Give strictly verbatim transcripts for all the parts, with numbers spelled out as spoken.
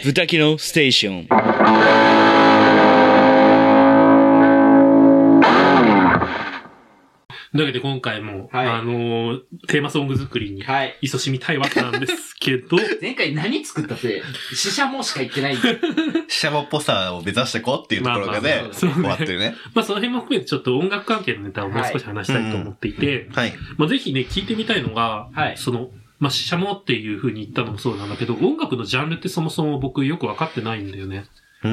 豚キノステーション。 というわけで今回も、はい、あのー、テーマソング作りに、はい、勤しみたいわけなんですけど。 前回何作ったって、シシャモしか言ってない。 シシャモっぽさを目指してこうっていうところがね、終わってるね。 まあその辺も含めてちょっと音楽関係のネタをもう少し話したいと思っていて、はい。うん、まあぜひね、聞いてみたいのが、はい、その、まあシシャモっていう風に言ったのもそうなんだけど、音楽のジャンルってそもそも僕よくわかってないんだよね。 うん。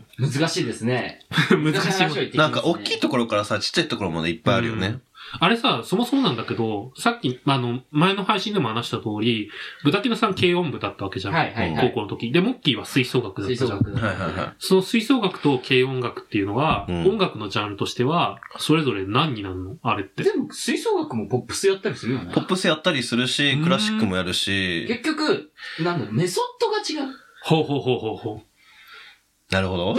難しいですね。 難しい話を言ってきますね。 なんか大きいところからさ、ちっちゃいところまでいっぱいあるよね。うん、 あれさ、そもそもなんだけど、さっき、あの、前の配信でも話した通り、豚キノさん軽音部だったわけじゃん。はいはいはい。高校の時。で、モッキーは吹奏楽だったじゃん。吹奏楽。はいはいはい。その吹奏楽と軽音楽っていうのは、うん、音楽のジャンルとしては、それぞれ何になるのあれって。 でも、吹奏楽もポップスやったりするよね。 ポップスやったりするし、クラシックもやるし。 結局、なんだろう、メソッドが違う。 ほうほうほうほうほう。 なるほど。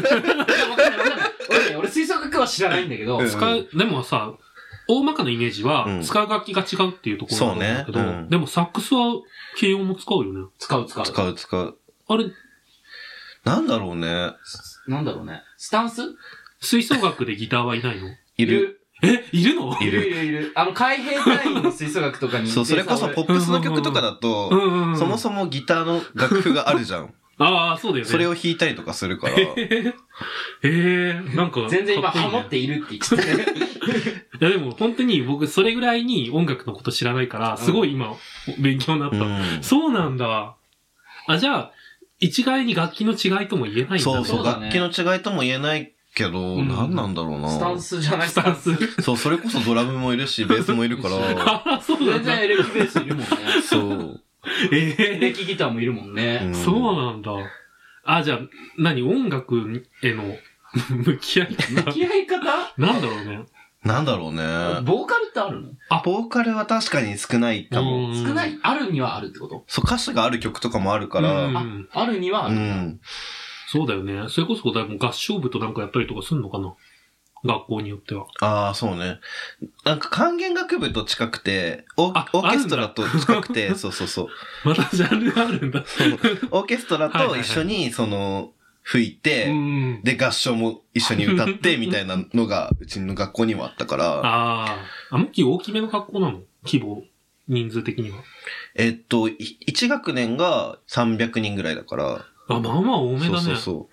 俺、俺吹奏楽は知らないんだけど。 使う、でもさ、大まかなイメージは、使う楽器が違うっていうところなんだけど、うんねうん、でもサックスは軽音も使うよね。 使う使う。 使う使う。 あれなんだろうね。 なんだろうね。スタンス吹奏楽でギターはいないの？ いる。 え、いるの？ いるいるいる。あの、海兵隊員の吹奏楽とかに。 そう、それこそポップスの曲とかだと、そもそもギターの楽譜があるじゃん。 ああ、そうだよね。 それを弾いたりとかするから。 へえ、なんか。 全然今、ハモっているって言ってたね。 いやでも本当に僕それぐらいに音楽のこと知らないから、すごい今、勉強になった、うん。そうなんだ。あ、じゃあ、一概に楽器の違いとも言えないんだね。 そうそう、楽器の違いとも言えないけど、うん、何なんだろうな。 スタンスじゃないスタンス。 そう、それこそドラムもいるし、ベースもいるから。 あ、そうだね。全然エレキベースいるもんね。 そう。 ええー。 エレキギターもいるもんね。 うん、そうなんだ。あ、じゃあ、何音楽への向き合い方向き合い方なんだろうね。 なんだろうね。 ボーカルってあるの？ あ、ボーカルは確かに少ないかも。 少ないあるにはあるってこと？ そう、歌詞がある曲とかもあるから。 あ、あるにはある。うん。 そうだよね。それこそだいぶ合唱部となんかやったりとかすんのかな？学校によっては。 ああ、そうね。なんか管弦楽部と近くて、オー、オーケストラと近くて、そうそうそう。 またジャンルがあるんだ。 そう。オーケストラと一緒に、その、吹いて、はいはいはい、で、合唱も一緒に歌って、みたいなのが、うちの学校にもあったから。 ああ。あ、もっき大きめの学校なの？規模、人数的には。 えっと、いち学年がさんびゃくにんぐらいだから。 あ、まあまあ多めだね。 そうそうそう。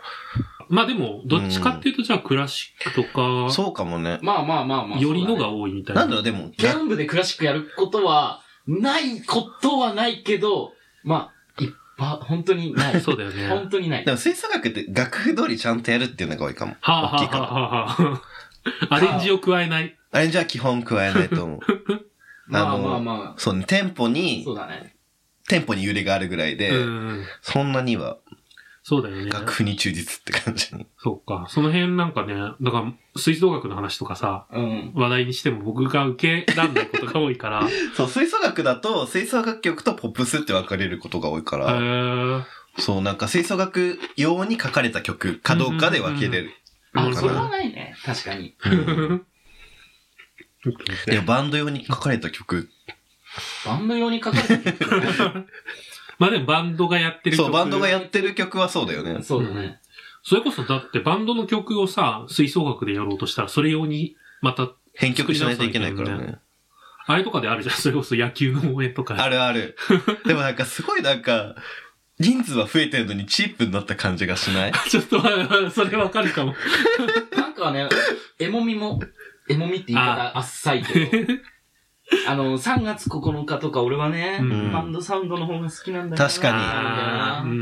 まあでも、どっちかっていうと、じゃあクラシックとか、 うん、そうかもね。 まあまあまあまあ。 よりのが多いみたいな。 なんだろう、でも。 軽音部でクラシックやることは、ないことはないけど、まあ、いっぱい、本当にない。 そうだよね。 本当にない。 でも吹奏楽って楽譜通りちゃんとやるっていうのが多いかも。 はあ、はあ、大きいから。はあ、はあ、はあ。アレンジを加えない。 アレンジは基本加えないと思う。 まあまあまあ。 そうね、テンポに、 そうだね。 テンポに揺れがあるぐらいで、うんそんなには、 そうだよね。 楽譜に忠実って感じに。 そうか。その辺なんかね、だから、吹奏楽の話とかさ、うん、話題にしても僕が受けらんないことが多いから。 そう、吹奏楽だと、吹奏楽曲とポップスって分かれることが多いから。へーそう、なんか吹奏楽用に書かれた曲かどうかで分けれる。 うんうんうん、あ、それはないね。確かに。うん、 いや、バンド用に書かれた曲。 バンド用に書かれた曲まあでもバンドがやってる曲。そう、バンドがやってる曲はそうだよね。 そうだね。 それこそだってバンドの曲をさ、吹奏楽でやろうとしたら、それ用にまた、 編曲しないといけないからね。 あれとかであるじゃん。それこそ野球の応援とか。 あるある。でもなんかすごいなんか、人数は増えてるのにチープになった感じがしないちょっと、それわかるかも。 なんかね、エモみも、エモみって言い方あっさいけど。あの、さんがつここのかとか俺はね、うん、バンドサウンドの方が好きなんだよな。 確かに。うん、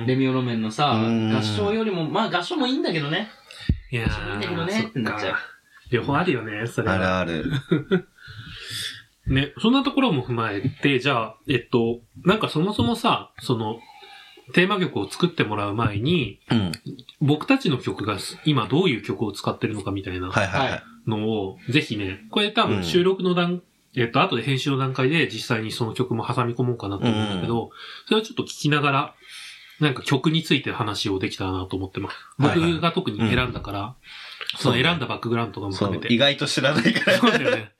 レミオロメンのさ、合唱よりも、まあ合唱もいいんだけどね。 いやー。 いいんだけどねってなっちゃう。 両方あるよね、それは。 あるある。 ね、そんなところも踏まえて、じゃあ、えっと、なんかそもそもさ、その、テーマ曲を作ってもらう前に、うん、僕たちの曲が今どういう曲を使ってるのかみたいなのを、ぜひね、これ多分収録の段、うんえっと、後で編集の段階で実際にその曲も挟み込もうかなと思うんだけど、うん、それをちょっと聞きながら、なんか曲について話をできたらなと思ってます。僕が特に選んだから、はいはいうん、その選んだバックグラウンドとかも含めて。 意外と知らないから。 そうだよね。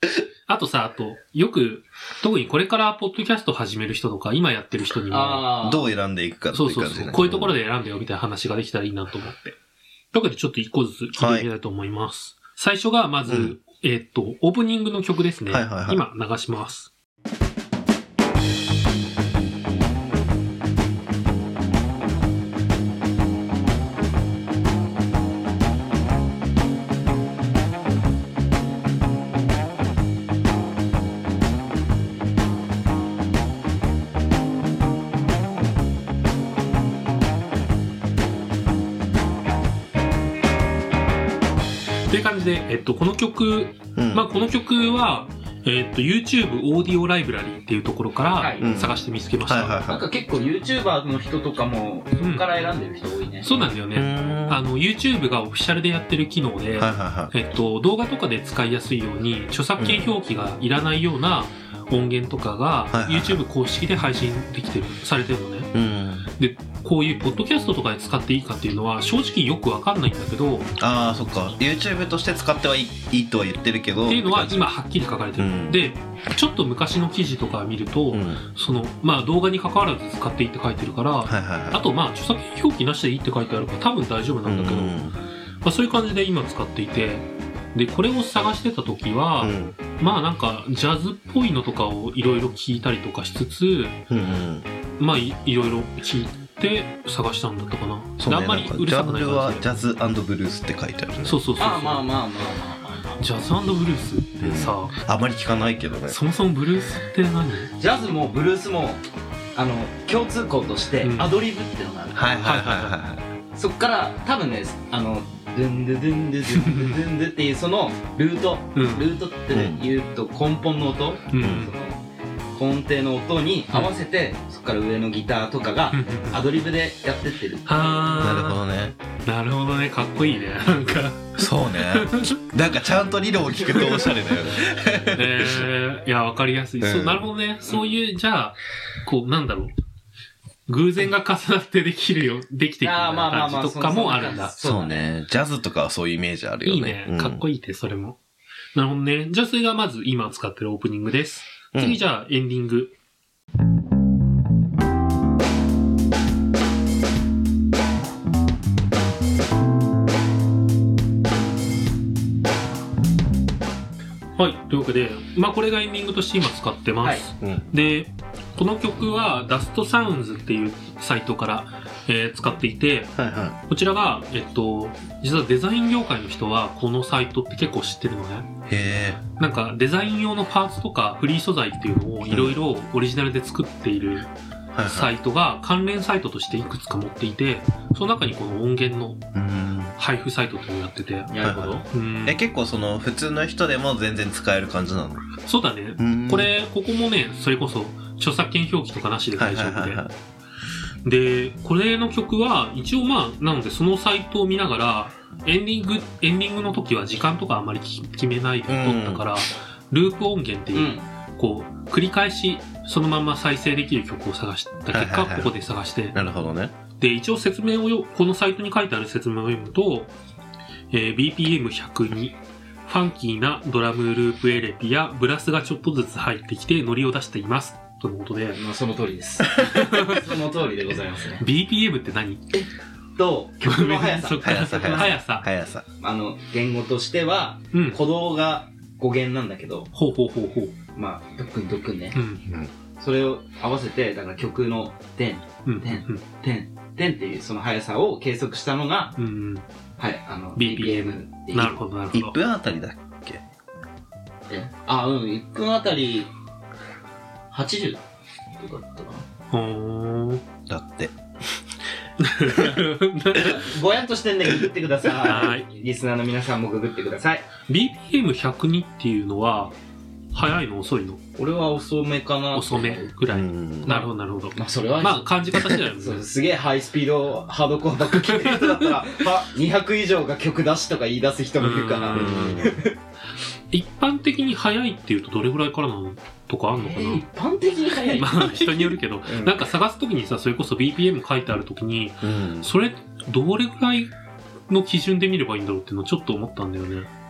あとさ、あと、よく、特にこれからポッドキャスト始める人とか、今やってる人にも、 どう選んでいくかっていう感じ、ね、 そうそうそう。こういうところで選んでよみたいな話ができたらいいなと思って。というわけでちょっと一個ずつ聞いてみたいと思います。はい、最初がまず、うん、えー、っと、オープニングの曲ですね。はいはいはい、今流します。という感じで、えっと、この曲、うん、まあ、この曲は、えっと、YouTube オーディオライブラリーっていうところから探して見つけました。 はいはいはいはい、なんか結構 YouTuber の人とかも、そこから選んでる人多いね。 うん、そうなんだよね。あの、YouTube がオフィシャルでやってる機能で、はいはいはい、えっと、動画とかで使いやすいように、著作権表記がいらないような音源とかが、YouTube 公式で配信できてる、されてるのね。うん、で、こういうポッドキャストとかで使っていいかっていうのは正直よくわかんないんだけど、 ああそっか YouTube として使ってはいい、いいとは言ってるけどっていうのは今はっきり書かれてる、うん、でちょっと昔の記事とか見ると、うん、そのまあ動画に関わらず使っていいって書いてるから、はいはいはい、あとまあ著作権表記なしでいいって書いてあるから多分大丈夫なんだけど、うん、まあ、そういう感じで今使っていて、でこれを探してた時は、うん、まあなんかジャズっぽいのとかをいろいろ聞いたりとかしつつ、うんうん、まあ い, いろいろ聞いてで探したんだったかな。 そうね、あんまりうるさくない感じで。ジャンルはジャズ&ブルースって書いてあるね。 そうそうそうそう。 あ、まあまあまあまあまあ。 ジャズ&ブルースってさ、うん、 あまり聞かないけどね。 そもそもブルースって何？ ジャズもブルースもあの共通項としてアドリブっていうのがある。うん、はいはいはいはい。そっから多分ね、あのドゥンドゥドゥンドゥドゥンドゥドゥンドゥっていうそのルート、うん、ルートって言うと根本の音、うん、その根底の音に合わせて、うん、そこから上のギターとかがアドリブでやってってる。 はー、なるほどね。 なるほどね、かっこいいね。なんかそうね。なんかちゃんと理論を聞くとおしゃれだよね。 えー、いやわかりやすい、うん。そう、なるほどね。そういうじゃあこうなんだろう。偶然が重なってできるよ、できていくような感じとかもあるんだ。 そうね。ジャズとかはそういうイメージあるよね。 いいね。かっこいいって、それも。なるほどね。じゃあそれがまず今使ってるオープニングです。次じゃあエンディング。はい。というわけで、まあこれがエンディングとして今使ってます。はい、うん、で、この曲はダストサウンズっていうサイトから、えー、使っていて、はいはい、こちらが、えっと、実はデザイン業界の人はこのサイトって結構知ってるのね。へー。なんかデザイン用のパーツとかフリー素材っていうのをいろいろオリジナルで作っているサイトが関連サイトとしていくつか持っていて、その中にこの音源の配布サイトっていうのをやってて。 なるほど。 え、結構その普通の人でも全然使える感じなの？ そうだね。これ、ここもね、それこそ著作権表記とかなしで大丈夫で。で、これの曲は一応まあ、なのでそのサイトを見ながら、エンディング、エンディングの時は時間とかあんまり決めないで撮ったから、ループ音源っていう、うん、こう、繰り返しそのまま再生できる曲を探した結果、ここで探して。 なるほどね。 で、一応説明をよ、このサイトに書いてある説明を読むと、えー、ビーピーエムひゃくに、ファンキーなドラムループエレピやブラスがちょっとずつ入ってきてノリを出しています。とのことで。 まあ、その通りです。その通りでございますね。 ビーピーエム って何？ えっと、曲の速さ。 速さ。速さ。 速さ。 あの、言語としては、うん、鼓動が語源なんだけど。 ほうほうほうほう。 まあ、ドックンドックンね。うん。それを合わせて、だから曲の点、点、点、点っていうその速さを計測したのが、うん、はい、あの、ビーピーエム っていう。 なるほど、なるほど。 いっぷんあたりだっけ？ えあ、うん、いっぷんあたり、はちじゅうとかだったかな。 ほー。 だって。 ぼやっとしてんでググってください。はい。リスナーの皆さんもググってください。 ビーピーエムひゃくに っていうのは、早いの遅いの？ 俺は遅めかな。 遅めぐらい。なるほど、なるほど。 まあ、それは。 まあ、感じ方次第だよね。 そう、すげえハイスピード、ハードコアばっか聞いてる人だったら、は、にひゃく以上が曲出しとか言い出す人もいるから。 一般的に早いっていうとどれぐらいからなのとかあんのかな、えー、一般的に早いまあ、人によるけど、うん、なんか探すときにさ、それこそ ビーピーエム 書いてあるときに、うん、それ、どれぐらいの基準で見ればいいんだろうっていうのをちょっと思ったんだよね。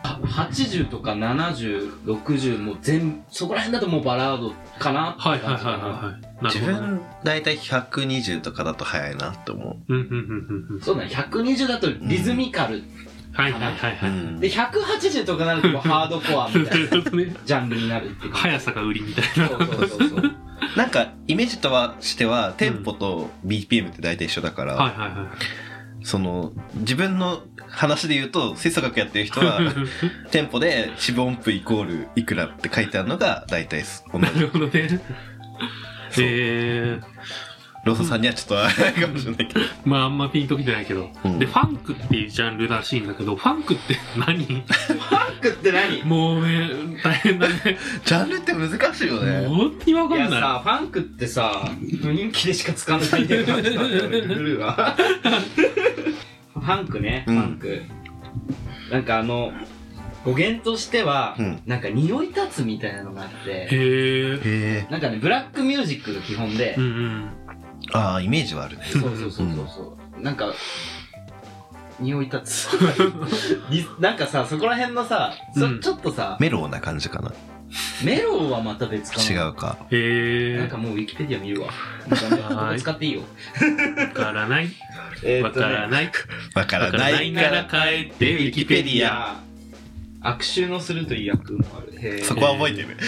はちじゅうとかななじゅう、ろくじゅうも全、そこら辺だともうバラードかなってはいはい感じかな。 はいはいはい。 自分、だいたいひゃくにじゅうとかだと早いなって思うんうんうんうん。 そうだね、ひゃくにじゅうだとリズミカル。 はいはいはいはい。 う。うん、 で、ひゃくはちじゅうとかなるともうハードコアみたいなジャンルになるっていう。 速さが売りみたいな。 そうそうそうそう。 なんか、イメージとはしては、テンポと ビーピーエム って大体一緒だから、 はいはいはい。 その、自分の話で言うと、吹奏楽やってる人は、テンポで四分音符イコールいくらって書いてあるのが大体同じ。 なるほどね。えー。 ローソンさんにはちょっとあれかもしれないけど。 まああんまピンときてないけど、うん。で、ファンクっていうジャンルらしいんだけど、ファンクって何？ファンクって何？ もうね、大変だね。 ジャンルって難しいよね。 本当にわかんない。 いやさ、ファンクってさ、雰囲気でしか使わないでるからさ、グルーは。ファンクね、ファンク。うん、なんかあの、語源としては、うん、なんか匂い立つみたいなのがあって、 へー。 なんかね、ブラックミュージックが基本で、 うんうん、 ああ、イメージはあるね。 そうそうそうそうそう。なんか、匂い立つ。なんかさ、そこら辺のさ、そうん、ちょっとさ、 メローな感じかな。 メローはまた別かな。 違うか。 へー。 なんかもうウィキペディア見るわ。ここ使っていいよ。 わからない。わからない。 わからないから帰ってウィキペディア。 悪臭のするという訳もある。へー。 そこは覚えてる。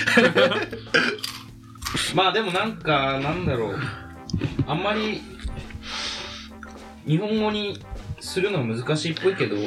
まあでもなんか、なんだろう。あんまり、日本語にするのは難しいっぽいけど、うん、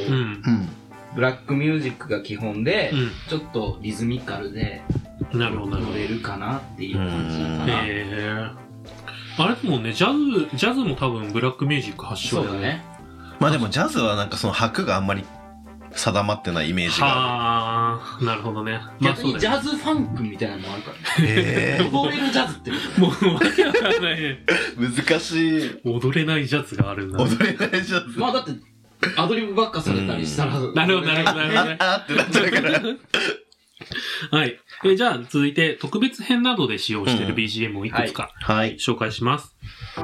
ブラックミュージックが基本で、うん、ちょっとリズミカルで、 なるほど乗れるかなっていう感じかな。 へー。あれでもね、ジャズ、ジャズも多分ブラックミュージック発祥だよね。そうだね。 まあでもジャズはなんかその拍があんまり定まってないイメージがある。はー、なるほどね。 逆にジャズファンクみたいなのもあるからね。へー。踊れるジャズってこともうわけわかんないね。 難しい。 踊れないジャズがあるんだ。 踊れないジャズ。 まあだって、アドリブばっかされたりしたら、 なるほど、なるほど、なるほど。 あってなっちゃうから。 はい。えじゃあ、続いて、特別編などで使用している ビージーエム をいくつか、はい、紹介します。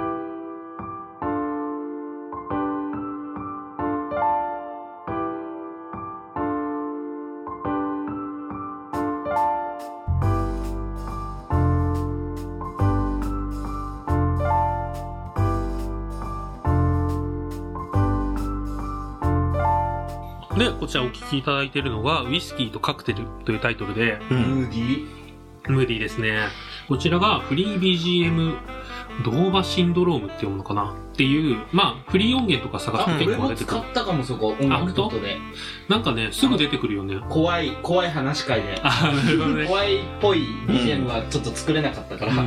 で、こちらお聞きいただいているのが、ウイスキーとカクテルというタイトルで、 うん、ムーディームーディーですね。こちらがフリー ビージーエム ドーバシンドロームって読むのかなっていう、まあ、フリー音源とか探すと結構出てくる。 俺も使ったかも、そこ、音楽とで。 なんかね、すぐ出てくるよね。 怖い、怖い話し会で。 あ、なるほどね。 怖いっぽい ビージーエム はちょっと作れなかったから。うん、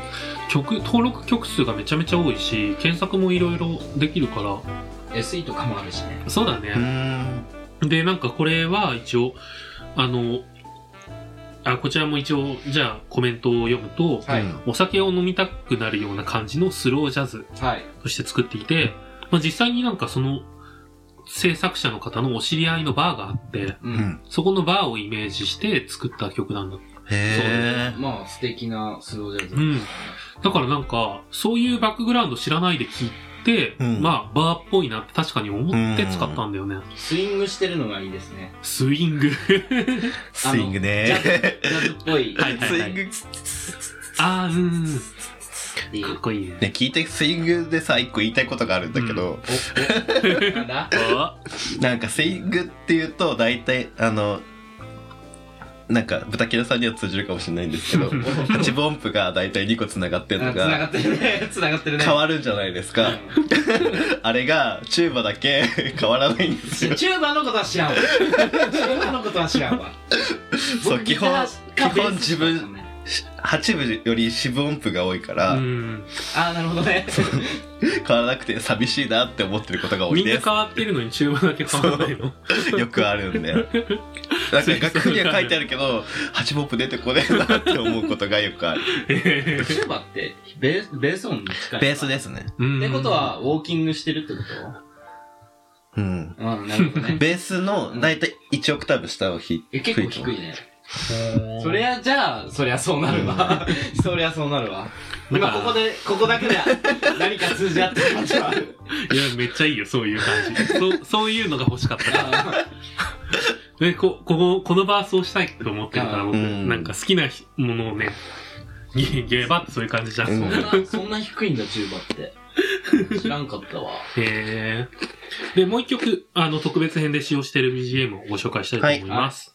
曲、登録曲数がめちゃめちゃ多いし、検索もいろいろできるから。 エスイー とかもあるしね。 そうだね。で、なんかこれは一応、あの、あ、こちらも一応、じゃあコメントを読むと、はい、お酒を飲みたくなるような感じのスロージャズとして作っていて、はい、まあ、実際になんかその制作者の方のお知り合いのバーがあって、うん、そこのバーをイメージして作った曲なんだ。 へー。まあ素敵なスロージャズ。 うん。だからなんか、そういうバックグラウンド知らないで聴いて、うん、まあ、バーっぽいなって確かに思って使ったんだよね。 スイングしてるのがいいですね。 スイング。 スイングね。 ジャズ、ジャズっぽい。 はいはいはい、スイング。あー、うん。かっこいいね。 ね、聞いてスイングでさ、一個言いたいことがあるんだけど。うん、なんだなんかスイングって言うと、大体、あの、なんか、豚キラさんには通じるかもしれないんですけど、はちぶ音符がだいたいにこ繋がってるのが、 繋がってるね。繋がってるね。 変わるんじゃないですか。あれが、チューバだけ変わらないんですよ。 チューバのことは知らんわ。チューバのことは知らんわ。 そう、基本、基本自分、はちぶより四分音符が多いから、 うん、ああ、なるほどね。 変わらなくて寂しいなって思ってることが多いです。 みんな変わってるのにチューバだけ変わらないのよくあるんで。なんか楽譜には書いてあるけど、はちぶ音符出てこねえなって思うことがよくある。 チューバってベース、ベース音に近い？ ベースですね。 ってことは、ウォーキングしてるってこと？ うん。 うん、なるほどね。 ベースのだいたいいちオクターブ下を弾いて。 え、結構低いね。そりゃ、じゃあ、そりゃそうなるわ。そりゃそうなるわ。今ここで、ここだけで何か通じ合ってる感じはある。 いや、めっちゃいいよ、そういう感じ。そう、そういうのが欲しかったから。 で、こ、この、このバースをしたいと思ってるから僕、 うん、 なんか好きなものをね、ゲゲーバってそういう感じじゃん。 そんな、そんな低いんだ、チューバって。知らんかったわ。 へー。で、もう一曲、あの、特別編で使用している ビージーエム をご紹介したいと思います。はい。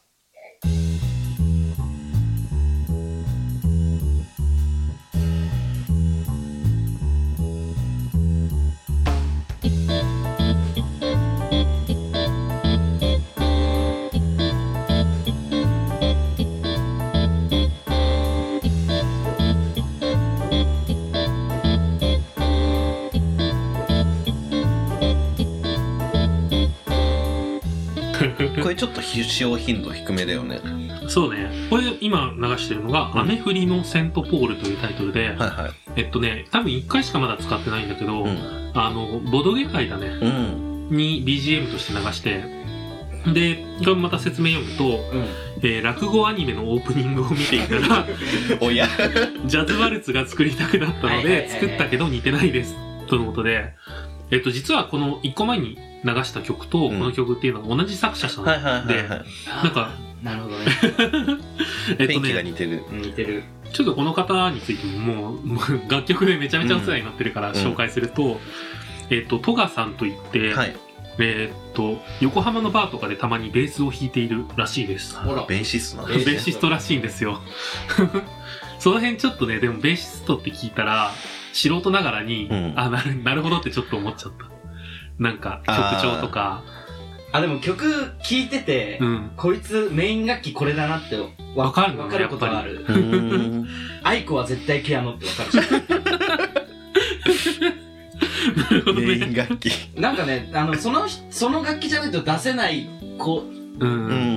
これちょっと使用頻度低めだよね。 そうね。これ今流してるのが、うん、雨降りのセントポールというタイトルで、はいはい、えっとね、多分いっかいしかまだ使ってないんだけど、うん、あの、ボドゲ会だね、うん、に ビージーエム として流して、で、これまた説明読むと、うん、えー、落語アニメのオープニングを見ていたら、 おやジャズワルツが作りたくなったので、作ったけど似てないです。とのことで、えっと、実はこのいっこまえに流した曲とこの曲っていうのは同じ作者さんで、なんか、 なるほどね。 えっとね、 雰囲気が似てる。 似てる。 ちょっとこの方についてももう、楽曲でめちゃめちゃお世話になってるから紹介すると、うん、えっと、トガさんといって、はい、えっと、横浜のバーとかでたまにベースを弾いているらしいです。 ほら、ベーシストなベーシストらしいんですよ。その辺ちょっとね、でもベーシストって聞いたら、素人ながらに、うん、あ、なる、なるほどってちょっと思っちゃった。なんか、曲調とか。 あ、でも曲聴いてて、うん、こいつメイン楽器これだなってわかる、わかることがある。アイコは絶対ピアノってわかるし。メイン楽器。 なんかね、あの、その、その楽器じゃないと出せない、こう、うん、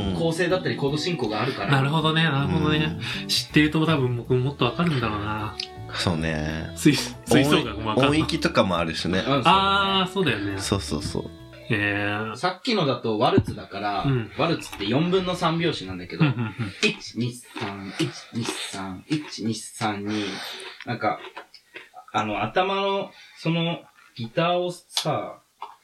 構成だったりコード進行があるから。 なるほどね、なるほどね。知ってると多分僕もっとわかるんだろうな。 そうね。 吹吹奏楽もわかる。 音域とかもあるしね。 ああ、そうだよね。 そうそうそう。 えー、 さっきのだとワルツだから、うん、ワルツってよんぶんのさん拍子なんだけど、いち、に、さん、いち、に、さん、いち、に、さん、に、なんか、あの、頭の、その、ギターをさ、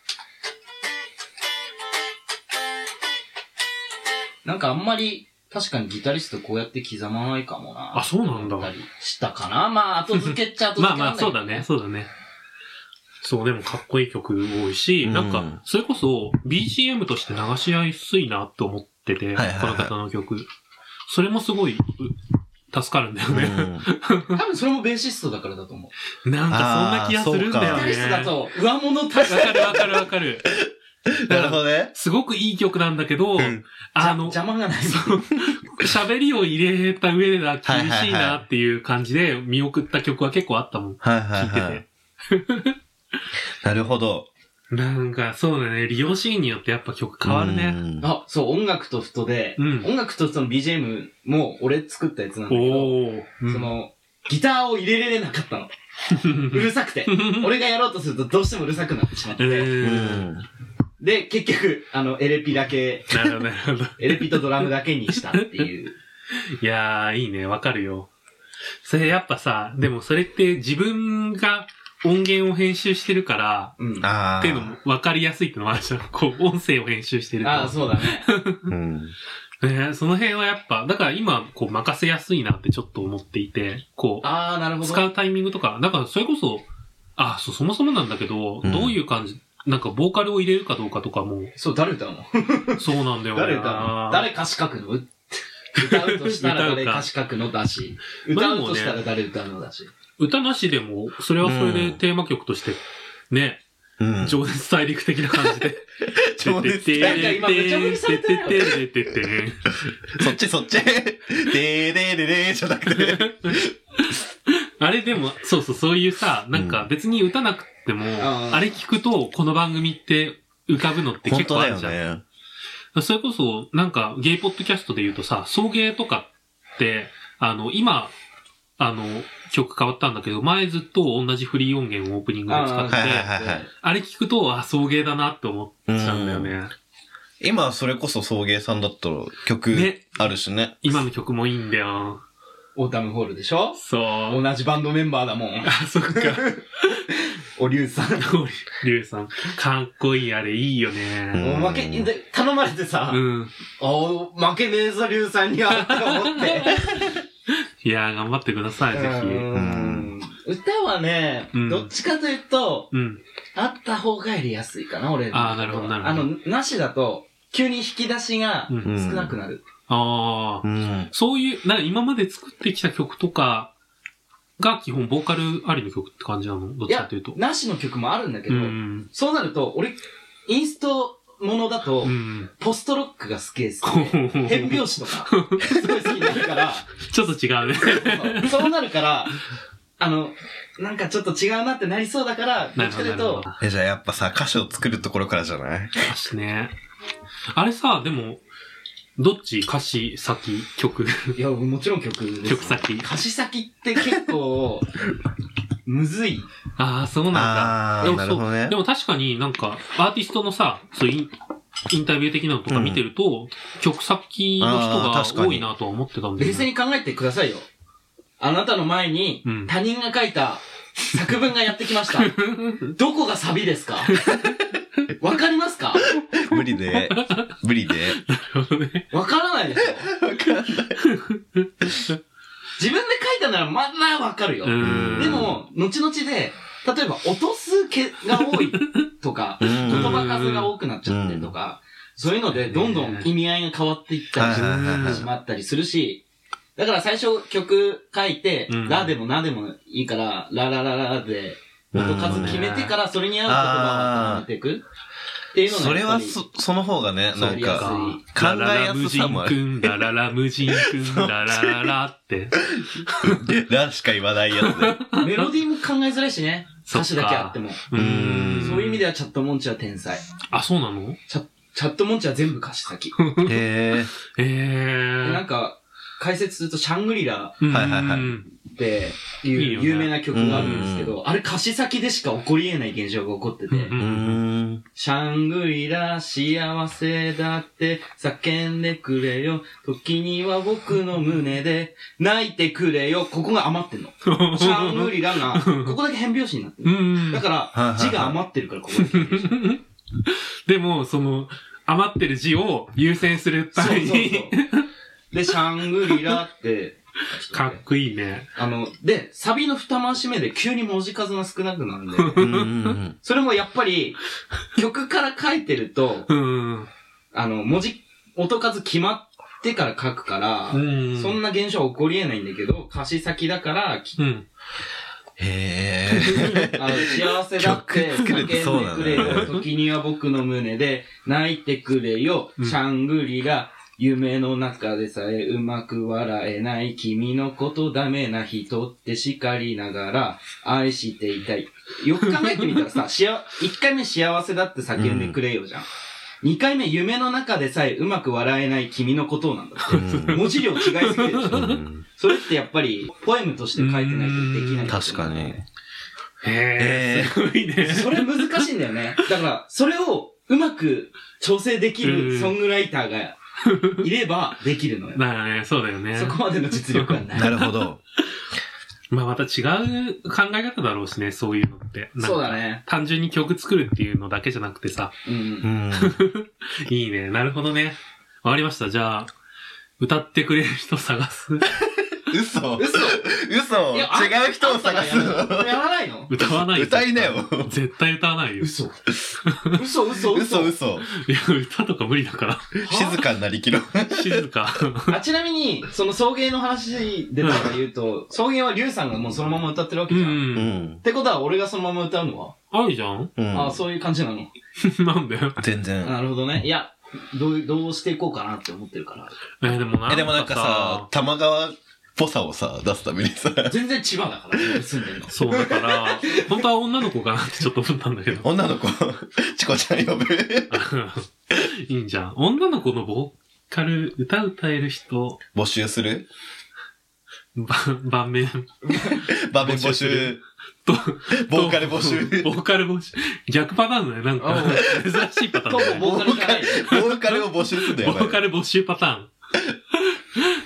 なんかあんまり、確かにギタリストこうやって刻まないかもな。 あ、そうなんだ。 したかな。まあ、後付けっちゃ後付けなんだけど、ね。 まあまあ、そうだね、そうだね。そう、でもかっこいい曲多いし、うん、なんか、それこそ ビージーエム として流しやすいなって思ってて、はいはいはい、この方の曲。それもすごい、助かるんだよね、 うん。多分それもベーシストだからだと思う。なんかそんな気がするんだよね。 ギタリストだと、上物足してわかるわかるわかる。 なるほどね。 すごくいい曲なんだけど、うん、あの、 邪魔がない。 喋りを入れた上では厳しいなっていう感じで見送った曲は結構あったもん。はいはいはい、聞いてて。 なるほど。 なんか、そうだね。利用シーンによってやっぱ曲変わるね。 あ、そう、音楽とふとで、うん、音楽とふとの ビージーエム も俺作ったやつなんだけど、うん、その、ギターを入れれれなかったの。うるさくて。俺がやろうとするとどうしてもうるさくなってしまって。うんで、結局、あの、エレピだけ、 なるほど、なるほど。 エレピとドラムだけにしたっていう。 いやー、いいね、わかるよ。それやっぱさ、でもそれって自分が音源を編集してるから、うん、っていうのもわかりやすいってのもあるじゃん。こう、音声を編集してるから。 ああ、そうだね。 うんね、その辺はやっぱ、だから今、こう、任せやすいなってちょっと思っていて、こう、 ああ、なるほど。 使うタイミングとか、だからそれこそ、あ、そ、そもそもなんだけど、うん、どういう感じ、なんかボーカルを入れるかどうかとかも。 そう、誰歌うのそうなんだよね。 誰歌うの誰歌詞書くの歌うとしたら誰歌詞書くのだし。歌うとしたら誰歌うのだし。 歌なしでも、それはそれでテーマ曲として、ね、うん、情熱大陸的な感じで。 情熱大陸。なんか今めちゃめちゃされてるよね。 そっちそっち。でーでーでーじゃなくて。 あれでも、そうそう、そういうさ、なんか別に歌なくても、うん、あれ聞くと、この番組って浮かぶのって結構あるじゃん。本当だよね。それこそ、なんか、ゲイポッドキャストで言うとさ、送迎とかって、あの、今、あの、曲変わったんだけど、前ずっと同じフリー音源をオープニングで使ってて、あ, あれ聞くと、あ、送迎だなって思っちゃうんだよね。うん、 今、それこそ送迎さんだったら曲あるしね。ね今の曲もいいんだよ。 オータムホールでしょそう。 同じバンドメンバーだもん。 あ、そっか。 おりゅうさん。 おりゅうさん。かっこいい、あれいいよね。 お負け、で、頼まれてさ、うん。お負けねえぞ、りゅうさんにはって思って。 いやー、頑張ってください、ぜひ。うん。 歌はね、うん、どっちかというと、うん、あった方がやりやすいかな、俺。 ああ、なるほど、なるほど。 あの、なしだと、急に引き出しが少なくなる。 うん、ああ、うん、そういう、な、今まで作ってきた曲とかが基本ボーカルありの曲って感じなの？どっちかというと。 いや、なしの曲もあるんだけど、うん、そうなると、俺、インストものだと、うん、ポストロックが好きです、ね。変拍子とか、すごい好きになるから。 ちょっと違うねそう。そうなるから、あの、なんかちょっと違うなってなりそうだから、どっちかというと。 え、じゃあやっぱさ、歌詞を作るところからじゃない？ 歌詞ね。あれさ、でも、どっち？歌詞先、曲。 いや、もちろん曲です、ね。 曲先。 歌詞先って結構、むずい。 ああ、そうなんだ。 ああ、なるほどね。 でも確かになんか、アーティストのさ、そういうインタビュー的なのとか見てると、うん、曲先の人が多いなとは思ってたんで、ね。 冷静に考えてくださいよ。あなたの前に、他人が書いた作文がやってきました。どこがサビですか？わかりますか？ 無理で。無理で。 わからないでしょ？わからない。自分で書いたならまだわかるよ。でも、後々で、例えば落とす毛が多いとか、言葉数が多くなっちゃってとか、そういうのでどんどん意味合いが変わっていったりしまったりするし、だから最初曲書いて、ラでもナでもいいから、ララララで、音数決めてからそれに合う言葉を考えていくっていうのが。 それはそ、その方がね、なんか、考えやすさもある。 ラララ無人くん、ララララって。 ラしか言わないやつで。 メロディーも考えづらいしね。歌詞だけあっても。うん。そういう意味ではチャットモンチは天才。 あ、そうなの？ チャ、チャットモンチは全部歌詞先。 へー。へー。 なんか、解説するとシャングリラっていう有名な曲があるんですけど、あれ歌詞先でしか起こり得ない現象が起こってて、シャングリラ幸せだって叫んでくれよ、時には僕の胸で泣いてくれよ、ここが余ってんの。シャングリラが、ここだけ変拍子になってる。だから字が余ってるからここだけ変拍子。 でも、その、余ってる字を優先するために。 そうそうそうで、シャングリラって。 かっこいいね。 あの、で、サビの二回し目で急に文字数が少なくなるんで。うんうん、それもやっぱり、曲から書いてると、うん、あの、文字、音数決まってから書くから、うん、そんな現象は起こり得ないんだけど、歌詞先だから、うん、 へー。あの、幸せだって叫んでくれよ、時には僕の胸で泣いてくれよ、シャングリラ、夢の中でさえうまく笑えない君のことダメな人って叱りながら愛していたい。よく考えてみたらさ、しあ、いっかいめ幸せだって叫んでくれよじゃん。うん、にかいめ夢の中でさえうまく笑えない君のことなんだって。うん、文字量違いすぎるでしょ。うん、それってやっぱりポエムとして書いてないとできない。 確かに。 へー、すごいね。 それ難しいんだよね。だから、それをうまく調整できるソングライターがいればできるのよ。 だよね、そうだよね。 そこまでの実力はない。 なるほど。 まあまた違う考え方だろうしね、そういうのって。 そうだね。 単純に曲作るっていうのだけじゃなくてさ。うん。いいね。なるほどね。わかりました。じゃあ、歌ってくれる人探す。 嘘嘘嘘違う人を探すのやらないの？ 歌わないよ。 歌いなよ。 絶対歌わないよ。 嘘。嘘嘘嘘嘘。 いや、歌とか無理だから。 静かになりきろ。 静か。 あ、ちなみに、その送迎の話でとか言うと、送迎はリュウさんがもうそのまま歌ってるわけじゃん。うん。ってことは俺がそのまま歌うのは？ ありじゃん？ うん。あ、そういう感じなの？ なんだよ。 全然。 なるほどね。いや、どう、どうしていこうかなって思ってるから。 えー、でもなんかさ。 え、でもなんかさ、玉川、ぽさをさ、出すためにさ。 全然千葉だから、住んでんの。 そう、だから、本当は女の子かなってちょっと思ったんだけど。 女の子、チコちゃん呼ぶ。 いいんじゃん。女の子のボーカル、歌歌える人。 募集するば、盤面。 盤面募集。と、ボーカル募集。 ボーカル募集。逆パターンだね。なんか、珍しいパターンだね。 ボーカルじゃない。 ボーカルを募集するんだよ。 ボーカル募集パターン。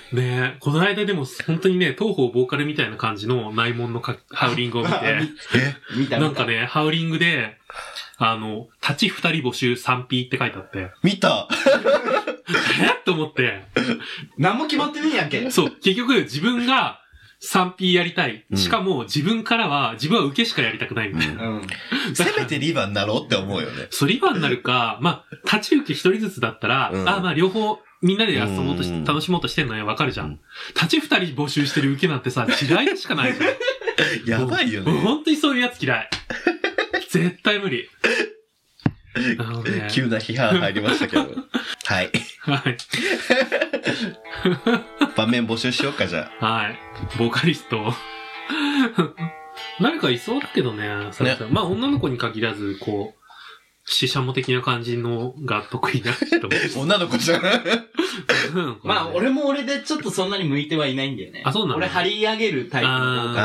ねえ、この間でも本当にね、東方ボーカルみたいな感じの内門のかハウリングを見て、 え見たなんかね、ハウリングで、あの、立ち二人募集 スリーピー って書いてあって、 見たえっと思って、 何も決まってねえやんけ。 そう、結局自分が スリーピー やりたい。しかも自分からは、自分は受けしかやりたくないみたいな。 うん。 せめてリバになろうって思うよね。 そう、リバになるか、まあ、立ち受け一人ずつだったら、うん、あ、まあ両方、みんなで遊ぼうとし、楽しもうとしてんのよ、わかるじゃん。立ち二人募集してる受けなんてさ、嫌いでしかないじゃん。 やばいよね。 本当にそういうやつ嫌い。絶対無理。ね、 急な批判入りましたけど。はい。 はい。 場面募集しようか、じゃあ。はい。ボーカリスト。誰かいそうだけどね。ねまあ女の子に限らず、こう、シシャモ的な感じのが得意な人。 女の子じゃん。 まあ俺も俺でちょっとそんなに向いてはいないんだよね。 あ、そうなの？ 俺張り上げるタイプのボーカルだから。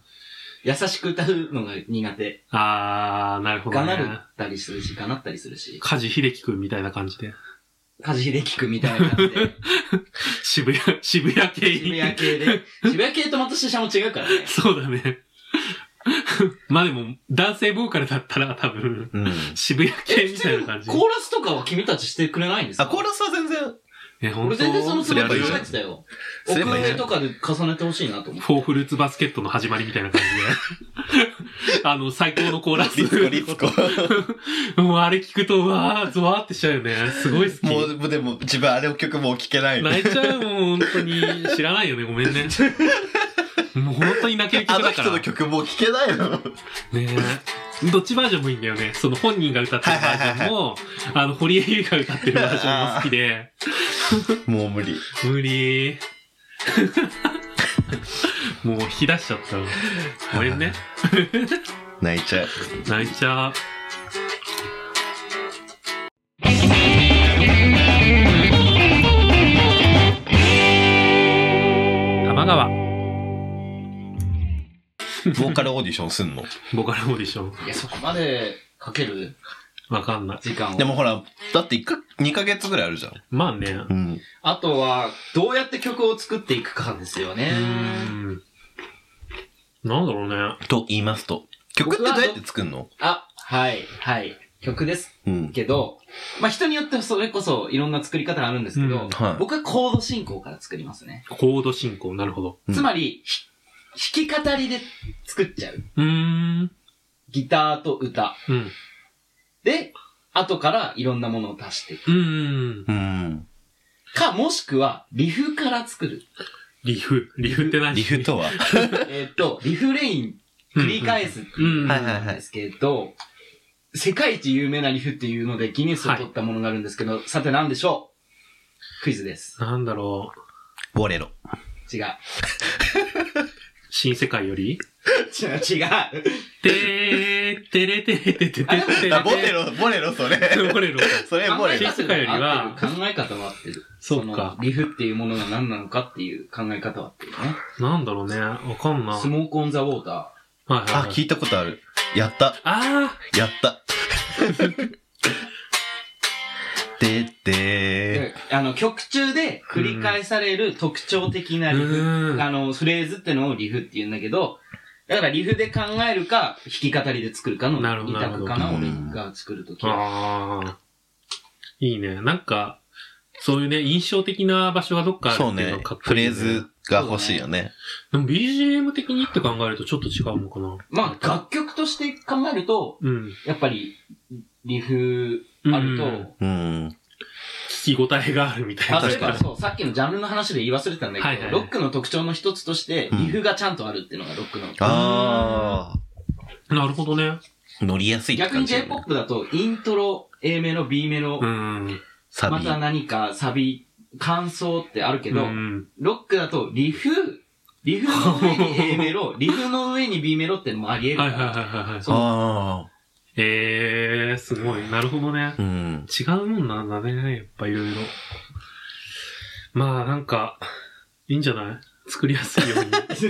優しく歌うのが苦手。 あー、なるほどね。 がなったりするし、がなったりするし。 梶秀樹くんみたいな感じで。 梶秀樹くんみたいな感じで。 渋谷、渋谷系渋谷系で。渋谷系とまたシシャも違うからね。 そうだね。まあでも、男性ボーカルだったら多分、うん、渋谷系みたいな感じ。 コーラスとかは君たちしてくれないんですか？ あ、コーラスは全然。 え、 俺全然そのつもりで考えてたよ。奥上とかで重ねてほしいなと思って。 フォーフルーツバスケットの始まりみたいな感じで。あの、最高のコーラス。 リツコ、リツコ。 もうあれ聞くと、うわー、ゾワーってしちゃうよね。すごい好き。 もう、でも自分あれを曲もう聞けない。 泣いちゃうもん、本当に。知らないよね、ごめんね。もう本当に泣ける曲だから。 あの人の曲もう聞けないの。 ねえ。どっちバージョンもいいんだよね。その本人が歌ってるバージョンも、あの、堀江優が歌ってるバージョンも好きで。 もう無理。 無理。もう引き出しちゃったわ。ごめんね。 泣いちゃう。 泣いちゃう。玉川。 ボーカルオーディションすんの？ ボーカルオーディション。 いや、そこまでかける？ わかんない。 時間を。 でもほら、だっていっか、にかげつぐらいあるじゃん。 まあね。 うん。 あとは、どうやって曲を作っていくかですよね。うーん。 なんだろうね。 と言いますと。曲ってどうやって作るの？ あ、はい、はい。曲ですけど、うん、まあ人によってそれこそいろんな作り方があるんですけど、うんはい、僕はコード進行から作りますね。 コード進行、なるほど。 つまり、弾き語りで作っちゃう。 うーん。 ギターと歌。うん。で、後からいろんなものを足していく。 うーん。 うん。 か、もしくは、リフから作る。 リフリフって何？ リフとはえっと、リフレイン繰り返すっていうんですけど、世界一有名なリフっていうのでギネスを取ったものがあるんですけど、はい、さて何でしょう？クイズです。 なんだろう。ボレロ。 違う。 新世界より違う、違う。 てー、てれてれててててあ、ボレロ、ボレロ、それ。 ボレロ。 それボレロ。 新世界よりは、 考え方は合ってる。 そうか。 リフっていうものが何なのかっていう考え方は合ってるね。 なんだろうね。わかんない。 スモークオンザウォーター。 はいはい、はい。 あ、聞いたことある。やった。 あー。やった。ででー。あの、曲中で繰り返される特徴的なリフ、あの、フレーズってのをリフって言うんだけど、だからリフで考えるか、弾き語りで作るかの二択かな、俺が作るときは。 ああ。いいね。なんか、そういうね、印象的な場所がどっかあるっていうのがかっこいい、ね。 そうね。フレーズが欲しいよね。 でも ビージーエム 的にって考えるとちょっと違うのかな。 まあ、楽曲として考えると、うん、やっぱり、リフあると、うん。 聞き応えがあるみたいな。 あ、そういえばそう、さっきのジャンルの話で言い忘れてたんだけど、はいはい、ロックの特徴の一つとして、リフがちゃんとあるっていうのがロックの。 ああ。なるほどね。 乗りやすいって感じ、ね。逆に J-ポップ だと、イントロ、A メロ、B メロ、 うんまた何かサビ、感想ってあるけど、うん、ロックだとリフ、リフの上に A メロ、リフの上に B メロってのもあり得るから。 はいはいはいはい。 ああ。 ええー、すごい。なるほどね。 うん、 違うもんなんだね。やっぱいろいろ。まあなんか、いいんじゃない？作りやすいように。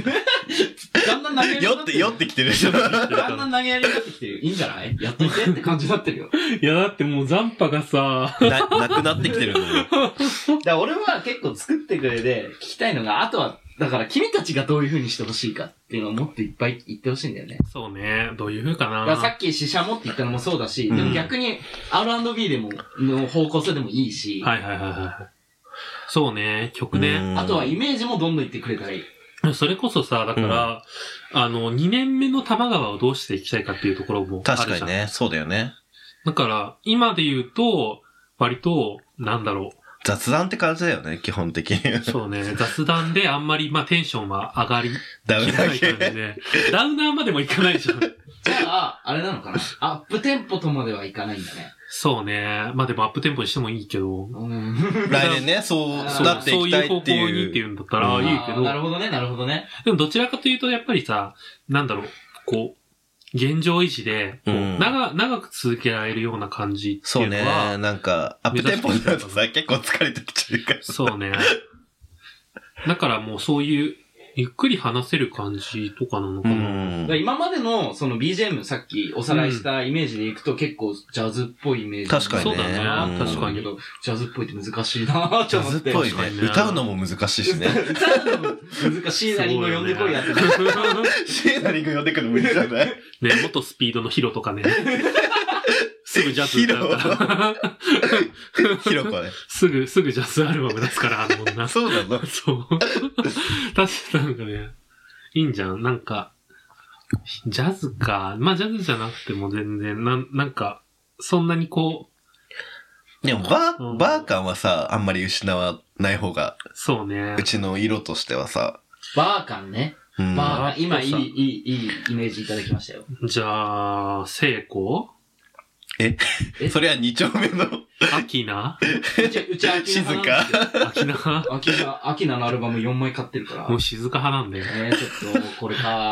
だんだん投げやりになってる。 酔って、酔ってきてるでしょ。 だんだん投げやりになってきてる。いいんじゃないやっといてって感じになってるよ。 いや、だってもう残波がさ、 な、なくなってきてるんだよ。 だから俺は結構作ってくれで聞きたいのが、あとは、だから君たちがどういう風にしてほしいかっていうのをもっといっぱい言ってほしいんだよね。 そうね。どういう風かな。 だからさっき死者もって言ったのもそうだし、 うん、 でも逆に アールアンドビー でも、の方向性でもいいし。 はいはいはいはい。そうね。曲ね。 あとはイメージもどんどん言ってくれたらいい。 それこそさ、だから、うん、あの、にねんめの玉川をどうしていきたいかっていうところもあるじゃん。 確かにね。そうだよね。 だから、今で言うと、割と、なんだろう。 雑談って感じだよね、基本的に。 そうね。雑談であんまり、まあ、テンションは上がりダウナー系で。ダウナーまでもいかないじゃん。 じゃあ、あれなのかなアップテンポとまではいかないんだね。 そうね。まあでもアップテンポにしてもいいけど。 うん、 来年ね、そうなっていきたいっていう。 そういう方向にっていうんだったらいいけど。 なるほどね、なるほどね。 でもどちらかというと、やっぱりさ、なんだろう、こう、現状維持で、うん、長、長く続けられるような感じっていうのは。 そうね。なんか、アップテンポになるとさ、結構疲れてきちゃうから。 そうね。だからもうそういう、ゆっくり話せる感じとかなのかな。うん、 今までのその ビージーエム さっきおさらいしたイメージでいくと結構ジャズっぽいイメージ。 確かにね。 そうだね。確かに。 けど、ジャズっぽいって難しいなぁ。 ジャズっぽいね。歌うのも難しいしね。 歌うのも難しい。シーナリング呼んでこいやって。 シーナリング呼んでくるの無理じゃない？ ね、元スピードのヒロとかね。すぐジャズ歌うから。 ヒロコね。 すぐ、すぐジャズアルバム出すから、あの女。 そうなの？ そう。確かなんかね。いいんじゃんなんか、ジャズか。まあジャズじゃなくても全然、なん、なんか、そんなにこう。でもバー、うん、バー感はさ、あんまり失わない方が。 そうね。 うちの色としてはさ。 バー感ね。うん、バー感、今いい、いい、いいイメージいただきましたよ。 じゃあ、聖子ええそれは二丁目のアキナうち、うちアキナ。 静かアキナアキナ、アキナのアルバムよんまい買ってるから。 もう静か派なんだよ。 えー、ちょっと、これか。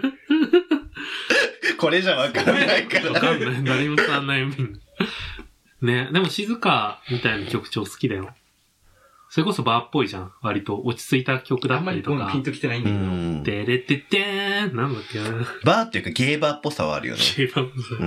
これじゃわかんないから。 わかんない。誰もさんないね。でも静かみたいな曲調好きだよ。それこそバーっぽいじゃん。割と落ち着いた曲だったりとか。 あんまりピンときてないんだけど。 てれててーん。なんだっけな。 バーっていうかゲーバーっぽさはあるよね。 ゲーバーっぽさ。 うん。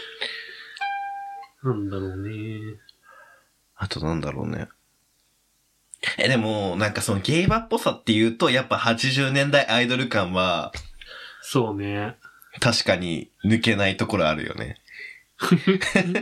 なんだろうね。 あとなんだろうね。え、でも、なんかそのゲーバーっぽさって言うと、やっぱはちじゅうねんだいアイドル感は、 そうね。 確かに抜けないところあるよね。 むずっ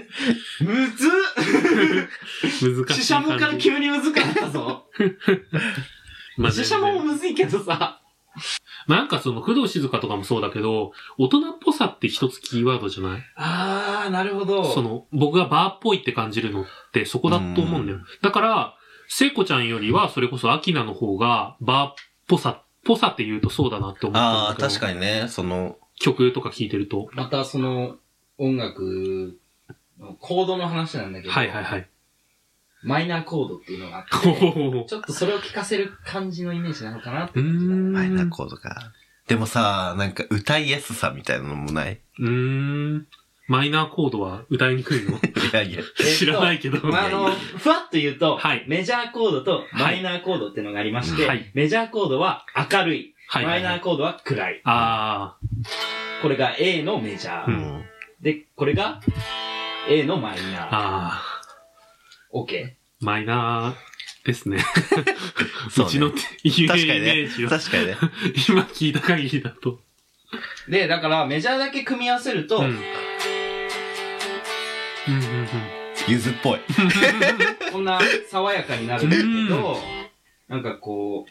難しい。 シシャモから急に難かったぞ。まあ、シシャモもむずいけどさ。 なんかその、工藤静香とかもそうだけど、大人っぽさって一つキーワードじゃない？ あー、なるほど。 その、僕がバーっぽいって感じるのってそこだと思うんだよ。だから、聖子ちゃんよりは、それこそアキナの方が、バーっぽさ、ぽさって言うとそうだなって思ったんだけど。 ああ、確かにね、その、 曲とか聴いてると。 またその、音楽のコードの話なんだけど。 はいはいはい。 マイナーコードっていうのがあって、ちょっとそれを聞かせる感じのイメージなのかなって。 マイナーコードか。でもさ、なんか歌いやすさみたいなのもない？ うーん。マイナーコードは歌いにくいの？いやいや。 知らないけど。 まあ、あの、ふわっと言うと、 はい、 メジャーコードとマイナーコードっていうのがありまして、はい、メジャーコードは明るい。はい、マイナーコードは暗い。 あー。これが A のメジャー。うん、で、これが A のマイナー。 あー。OK？ マイナーですね。 そうね。 うちのイメージを。 確かにね。 今聞いた限りだと。 で、だからメジャーだけ組み合わせると、うん。うんうんうん。 ゆずっぽい。 こんな爽やかになるんだけど、なんかこう、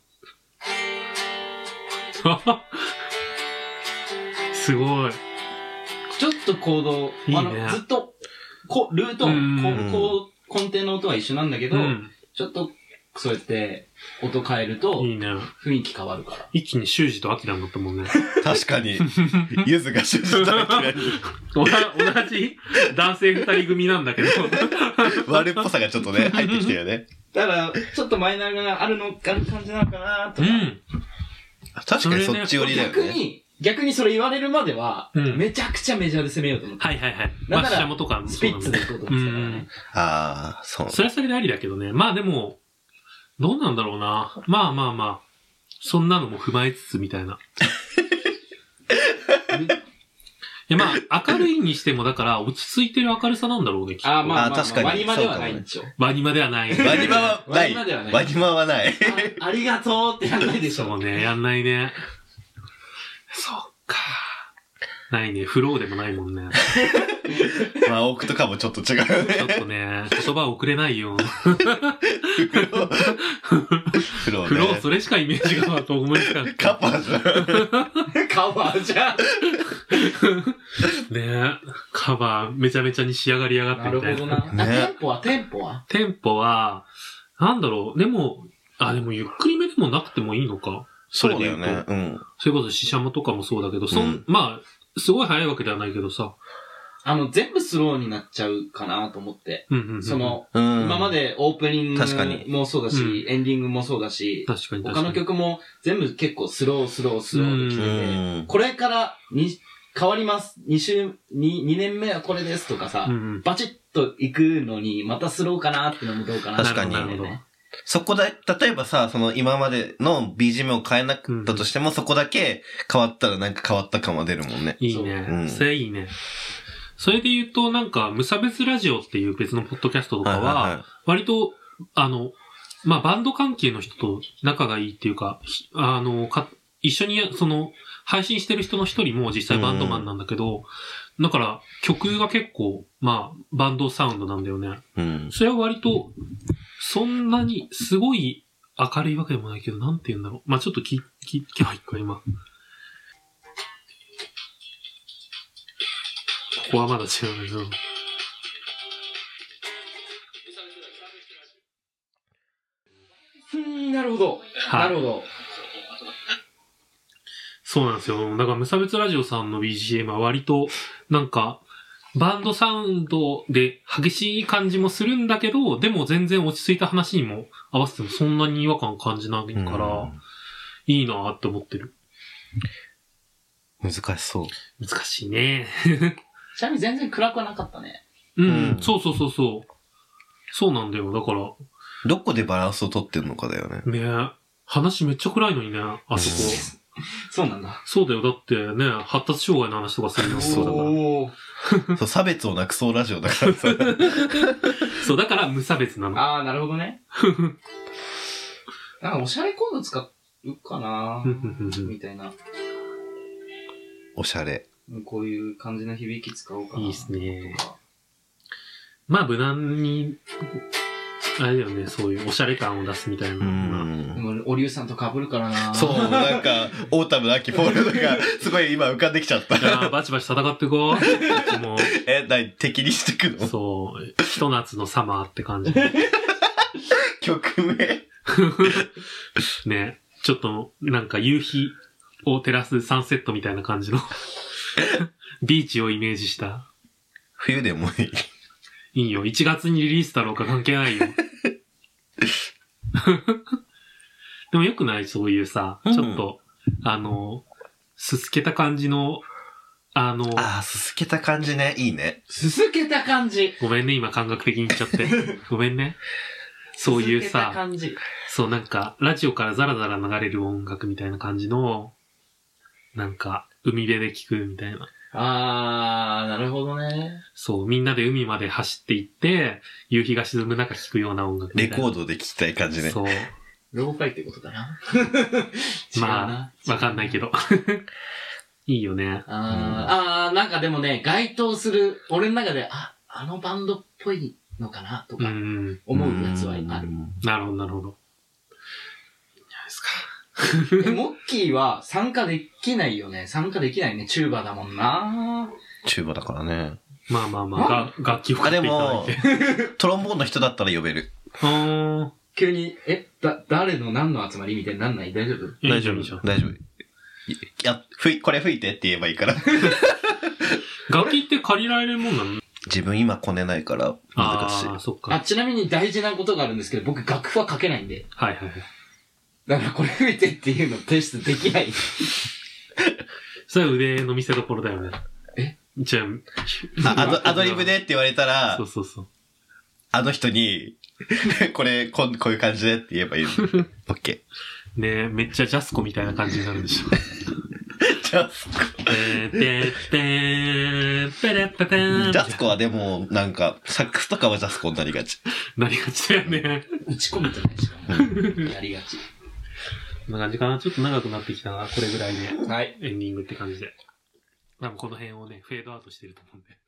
すごい。 ちょっとコード、 いいね、 あの、ずっと、こルート、ここう、根底の音は一緒なんだけど、うん、ちょっと、そうやって、音変えると、 いいね。 雰囲気変わるから。 一気に修二とアキラになったもんね。 確かに。ゆずが修二とアキラに。 同じ男性二人組なんだけど。 悪っぽさがちょっとね、入ってきたよね。 だから、ちょっとマイナーがあるの、ある感じなのかなとか。うん。 確かにそっち寄りだよね。 逆に、逆にそれ言われるまでは、うん、めちゃくちゃメジャーで攻めようと思って。 はいはいはい。 だから、 シャモとかもスピッツで行こうと思ってたからね。 ああ、そう。 それはそれでありだけどね。まあでも、どうなんだろうな。まあまあまあ。 そんなのも踏まえつつみたいな。いやまあ、明るいにしても、だから、落ち着いてる明るさなんだろうね、きっと。 あ、まあ、まあ、 確かに。 ワニマではないんでしょ。 ワニマではない。 ワニマはない。 ワニマではない。 ワニマはない。 あ, ありがとうってやんないでしょ。 そうね、やんないね。そっか。ないね、フローでもないもんね。 まあ、置くとかもちょっと違うね。 ちょっとね、言葉送れないよ。 フロー。フロー、ね。 フロー、それしかイメージがと思いつかない。 カバーじゃん。 カバーじゃん。 ねえ、カバーめちゃめちゃに仕上がりやがってみたいな。 なるほどな。ね、テンポはテンポはテンポは、なんだろう、でも、あ、でもゆっくりめでもなくてもいいのか。 それで言うと。そうだよね。うん。 それこそシシャモとかもそうだけど、そん、うん、まあ、すごい速いわけではないけどさ。 あの、全部スローになっちゃうかなと思って。うんうんうん、その、うん、今までオープニングもそうだし、うん、エンディングもそうだし、 確かに確かに他の曲も全部結構スロースロースローで聴いてて、うん、これからに変わります。2週、2、2年目はこれですとかさ、うんうん、バチッと行くのに、またスローかなってのもどうかなって、ね。 確かに。そこだ、例えばさ、その今までの ビージーエム を変えなかったとしても、うん、そこだけ変わったらなんか変わった感は出るもんね。 いいね。うん、それいいね。それで言うと、なんか、無差別ラジオっていう別のポッドキャストとかは、割と、あの、まあ、バンド関係の人と仲がいいっていうか、あの、か、一緒に、その、配信してる人の一人も実際バンドマンなんだけど、うん、だから、曲が結構、まあ、バンドサウンドなんだよね。うん、それは割と、そんなに、すごい明るいわけでもないけど、なんて言うんだろう。まあ、ちょっと聞、聞けばいいか、今。ここはまだ違うんだけど。 うん、なるほど。なるほど。 そうなんですよ。だから無差別ラジオさんの ビージーエム は割と、なんか、バンドサウンドで激しい感じもするんだけど、でも全然落ち着いた話にも合わせてもそんなに違和感感じないから、いいなーって思ってる。 難しそう。 難しいね。 ちなみに全然暗くはなかったね。 うん、うん、そうそうそうそう。そうなんだよ。だから。 どこでバランスを取ってんのかだよね。 ねえ。話めっちゃ暗いのにね、あそこ。 そうなんだ。 そうだよ。だってね、発達障害の話とかするよ。そうだから。そう、差別をなくそうラジオだからさ。 そう、だから無差別なの。 ああ、なるほどね。なんかおしゃれコード使うかなみたいな。 おしゃれ。 こういう感じの響き使おうかな。 いいっすね。まあ、無難に、あれだよね、そういうおしゃれ感を出すみたいな。うん。 でも、おりゅうさんと被るからな。 そう、なんか、オータムの秋フォールドが、すごい今浮かんできちゃった。 じゃあ、バチバチ戦ってこう。もうえ、なに、敵にしてくの？ そう、ひと夏のサマーって感じ。 曲名ね、ちょっと、なんか夕日を照らすサンセットみたいな感じの。ビーチをイメージした。 冬でもいい。 いいよ。いちがつにリリースだろうか関係ないよ。でもよくないそういうさ、ちょっと、うん、あの、すすけた感じの、あの、 ああ、すすけた感じね。いいね。 すすけた感じ。 ごめんね、今感覚的に言っちゃって。ごめんね。そういうさ、すすけた感じ。 そうなんか、ラジオからザラザラ流れる音楽みたいな感じの、なんか、海辺で聴くみたいな。 あー、なるほどね。 そう、みんなで海まで走って行って、夕日が沈む中聴くような音楽みたいな。 レコードで聴きたい感じね。 そう。 ローカイってことだな。 まあ、わかんないけど。いいよね。 あー、うん、あー、なんかでもね、該当する、俺の中で、あ、あのバンドっぽいのかなとか、思うやつはある。 なるほど、なるほど。いいんじゃないですか。 え、モッキーは参加できないよね。参加できないね。チューバだもんな。 チューバだからね。 まあまあまあ、が楽器を買っていただいて。 でも、トロンボーンの人だったら呼べる。 は急に、え、だ、誰の何の集まりみたいになんない？大丈夫？ 大丈夫。大丈夫。いや、ふい、これ吹いてって言えばいいから。 楽器って借りられるもんなの？ 自分今こねないから難しい。 ああ、そっか。 あ、ちなみに大事なことがあるんですけど、僕楽譜は書けないんで。 はいはいはい。 だからこれ吹いてっていうの提出できない。 それは腕の見せ所だよね。 え？ じゃあ、アド、アドリブでって言われたら、 そうそうそう。 あの人に、これこ、こういう感じでって言えばいいの。オッケねめっちゃジャスコみたいな感じになるでしょ。 ジャスコ。 てててペレペペーン。 ジャスコはでも、なんか、サックスとかはジャスコになりがち。 なりがちだよね。 打ち込むとね、しかも。やりがち。 こんな感じかな。ちょっと長くなってきたな。これぐらいで。 はい。 エンディングって感じで。多分この辺をね、フェードアウトしてると思うんで。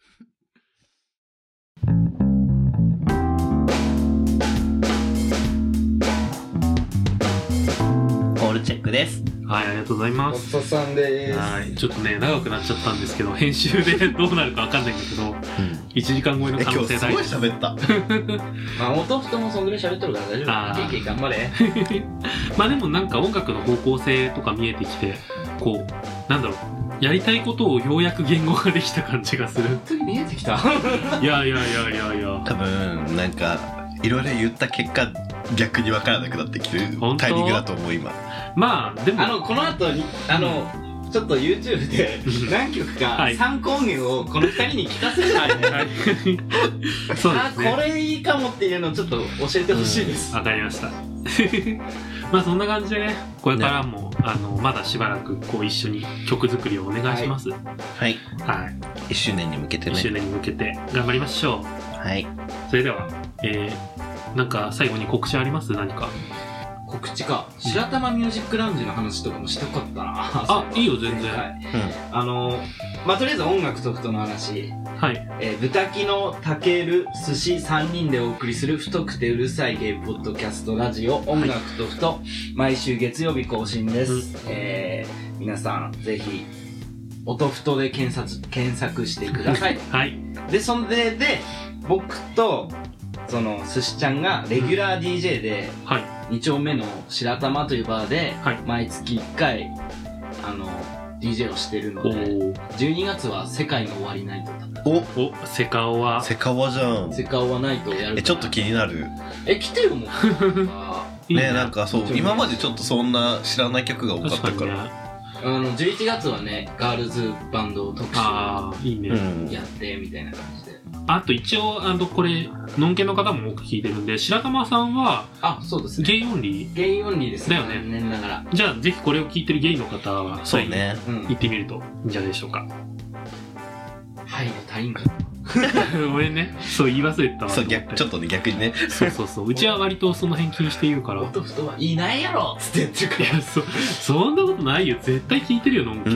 オールチェックです。 はい、ありがとうございます。 おっさんでーす。 はい、ちょっとね、長くなっちゃったんですけど、編集でどうなるかわかんないんだけど、うん、いちじかん超えの可能性大。 今日すごい喋った。 まあ、音ふともそんぐらい喋っとるから大丈夫。ケイケイ頑張れ。 まあでもなんか音楽の方向性とか見えてきて、こう、なんだろう、やりたいことをようやく言語化できた感じがする。 本当に見えてきた。 いやいやいやいやいや。 多分、なんか、いろいろ言った結果、逆に分からなくなってきてるタイミングだと思う今。 まあでもあのこの後にあのちょっと YouTube で何曲か参考音源をこのふたりに聞かせるはいはい。そうですね。あこれいいかもっていうのをちょっと教えてほしいです。 わ、うん、かりました。まあそんな感じでね、これからも、ね、あのまだしばらくこう一緒に曲作りをお願いします。はい。 はい。はい、いっしゅうねんに向けてね。 いっしゅうねんに向けて頑張りましょう。 はい。 それでは、えー、なんか最後に告知あります？何か。 告知か。白玉ミュージックラウンジの話とかもしたかったな。 あ、いいよ全然。はい。 うん、あのまあとりあえず音楽とふとの話。 はい。 えー、豚キのたける寿司さんにんでお送りする太くてうるさいゲイポッドキャストラジオ音楽とふと、はい、毎週月曜日更新です。うん、えー、皆さんぜひ音ふとで検索検索してください。 はい。 でそれで僕とその寿司ちゃんがレギュラー ディージェー で、はい、に丁目の白玉というバーで、はい、毎月いっかいあの ディージェー をしてるので、じゅうにがつは世界の終わりナイトだった。 おおセカオワセカオワじゃん。 セカオワナイトをやるから。 えちょっと気になる。 え来てよもう。 いいね、なんかそう今までちょっとそんな知らない曲が多かったから。 あのじゅういちがつはねガールズバンド特集いいねやってみたいな感じで。 あと一応あのこれノンケの方も多く聞いてるんで、白玉さんはあそうですねゲイオンリーゲイオンリーですね。だよね。 残念ながら。 じゃあぜひこれを聞いてるゲイの方はそうね行ってみるといいんじゃないでしょうか。 はい足りんかごめんね、そう言い忘れてたわ。 そう逆ちょっとね逆にね。 そうそうそう。うちは割とその辺気にして言うから。 音ふとはいないやろっつって言ってるから。 いやそそんなことないよ。絶対聞いてるよノンケ。うん。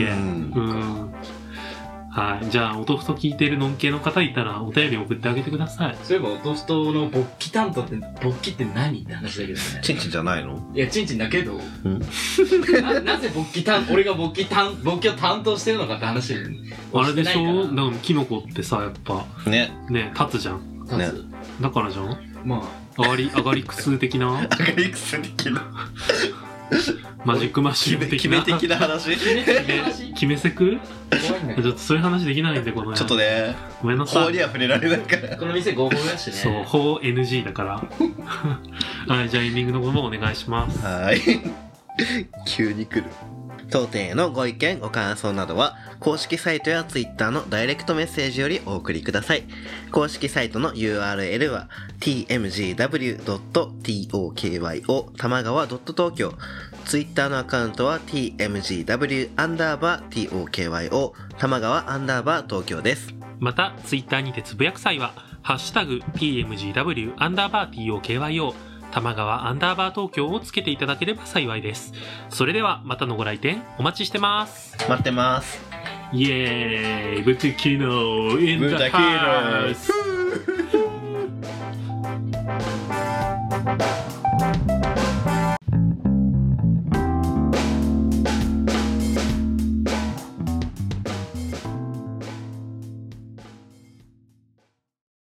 うんはい。じゃあ、音ふと聞いてるノン系の方いたら、お便り送ってあげてください。 そういえば、音ふとの勃起担当って、勃起って何って話だけどね。 チンチンじゃないの？ いや、チンチンだけど。な, なぜ勃起担、俺が勃起担、勃起を担当してるのかって話で、ね。 あれでしょ？なんかキノコってさ、やっぱ。 ね。 ね、立つじゃん。 立つ。ね、 だからじゃん？ まあ。 上がり、上がりくす的な？ 上がりくす的な。 マジックマッシュル的な。決め的な話？ 決め的な話？決めセク？ちょっとそういう話できないんで、このちょっとね。 ごめんなさい。 法には触れられないから。 この店合法だしね。 そう、法 エヌジー だから。はい、じゃあエンディングの方もお願いします。 はい。急に来る。当店へのご意見ご感想などは公式サイトやツイッターのダイレクトメッセージよりお送りください。公式サイトの ユーアールエル は ティーエムジーダブリュードットトーキョー 玉川 .tokyo、 ツイッターのアカウントは ティーエムジーダブリュー アンダーバー トー玉川アンダーバー東京です。 またツイッターにてつぶやく際はハッシュタグ ティーエムジーダブリュー アンダーバー トー玉川アンダーバー東京をつけていただければ幸いです。それではまたのご来店お待ちしてます。 待ってます。 イエーイブテキノインザハウス。